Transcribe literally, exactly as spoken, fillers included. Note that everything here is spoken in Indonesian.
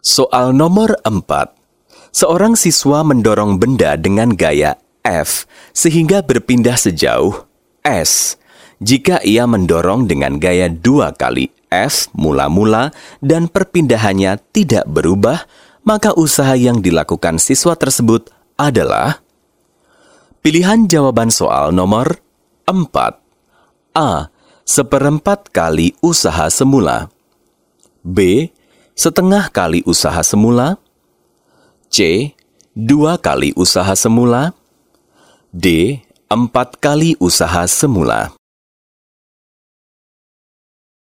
Soal nomor empat. Seorang siswa mendorong benda dengan gaya F sehingga berpindah sejauh S. Jika ia mendorong dengan gaya dua kali F mula-mula dan perpindahannya tidak berubah, maka usaha yang dilakukan siswa tersebut adalah pilihan jawaban soal nomor empat. A. Seperempat kali usaha semula. B. Setengah kali usaha semula. C. Dua kali usaha semula. D. Empat kali usaha semula.